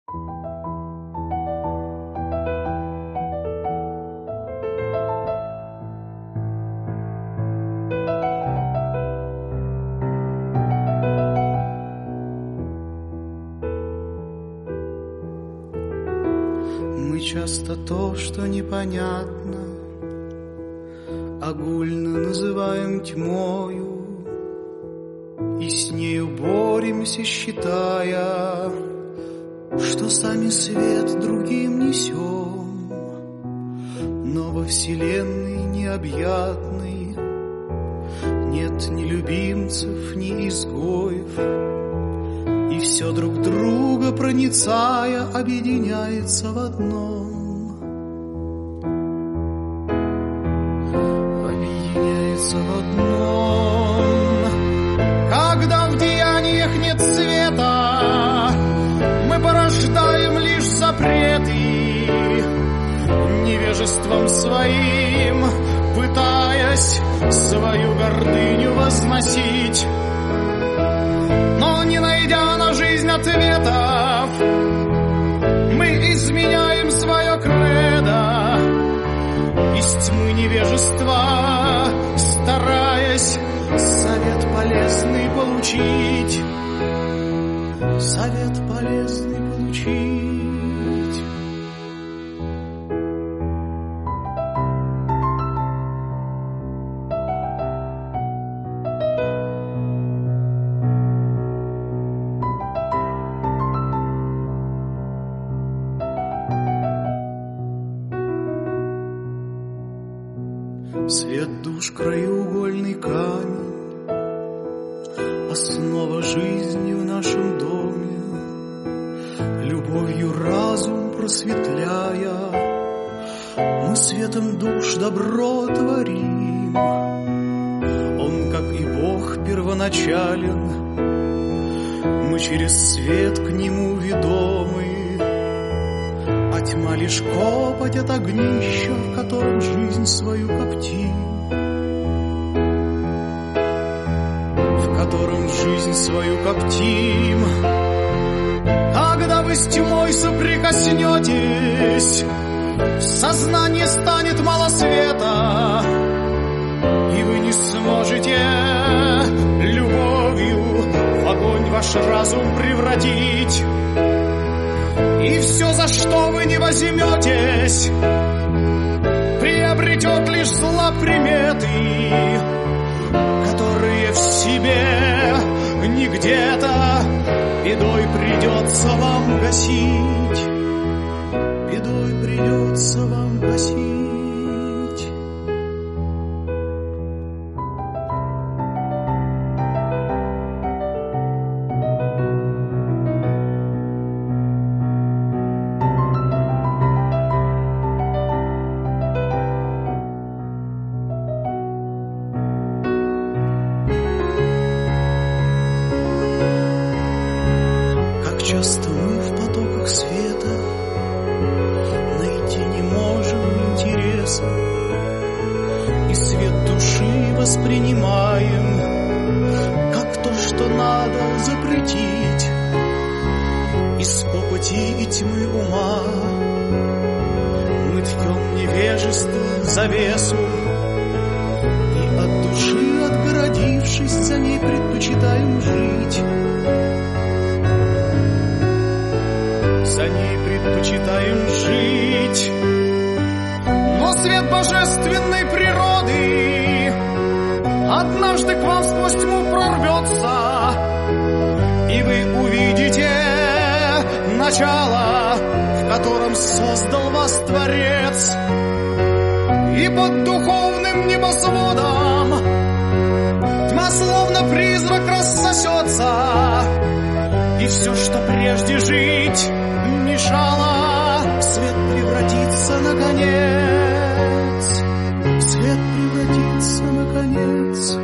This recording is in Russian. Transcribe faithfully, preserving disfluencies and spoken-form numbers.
Мы часто то, что непонятно, огульно называем тьмою, и с нею боремся, считая, что сами свет другим несем. Но во вселенной необъятной нет ни любимцев, ни изгоев, и все друг друга проницая объединяется в одном. Объединяется в одном. Когда в деяниях нет света, мы порождаем лишь запреты, невежеством своим пытаясь свою гордыню возносить. Но не найдя на жизнь ответов, мы изменяем свое кредо, из тьмы невежества стараясь совет полезный получить, совет полезный получить. Свет душ краеугольный камень, основа жизни в нашем доме, любовью разум просветляя, мы светом душ добро творим. Он, как и Бог, первоначален, мы через свет к Нему ведомы, а тьма лишь копоть от огнища, в котором жизнь свою коптим, в котором жизнь свою коптим. Когда вы с тьмой соприкоснетесь, в сознании станет мало света, и вы не сможете любовью в огонь ваш разум превратить. И все, за что вы не возьметесь, приобретет лишь злоприметы, которые в себе не где-то бедой придется вам гасить, бедой придется вам гасить. Часто мы в потоках света найти не можем интереса, и свет души воспринимаем как то, что надо запретить. Из копоти и тьмы ума мы ткем невежество завесу, и от души отгородившись, за ней предпочитаем жить. За ней предпочитаем жить. Но свет божественной природы однажды к вам сквозь тьму прорвется, и вы увидите начало, в котором создал вас Творец. И под духовным небосводом тьма словно призрак рассосется, и все, что прежде жить мешало, в свет превратится наконец, в свет превратится наконец.